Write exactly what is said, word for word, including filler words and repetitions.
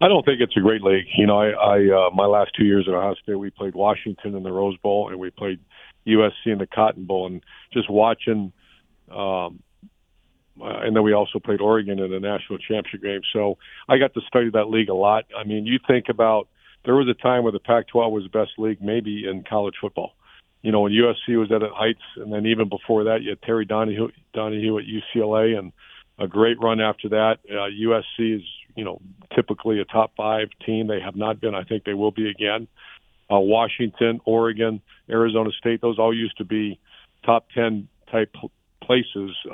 I don't think it's a great league. You know, I, I uh, my last two years at Ohio State, we played Washington in the Rose Bowl, and we played U S C in the Cotton Bowl. And just watching, um, uh, and then we also played Oregon in the national championship game. So I got to study that league a lot. I mean, you think about there was a time where the Pac twelve was the best league, maybe in college football. You know, when U S C was at its heights, and then even before that, you had Terry Donahue, Donahue at U C L A, and a great run after that. Uh, U S C is, you know, typically a top five team. They have not been. I think they will be again. Uh, Washington, Oregon, Arizona State, those all used to be top ten type places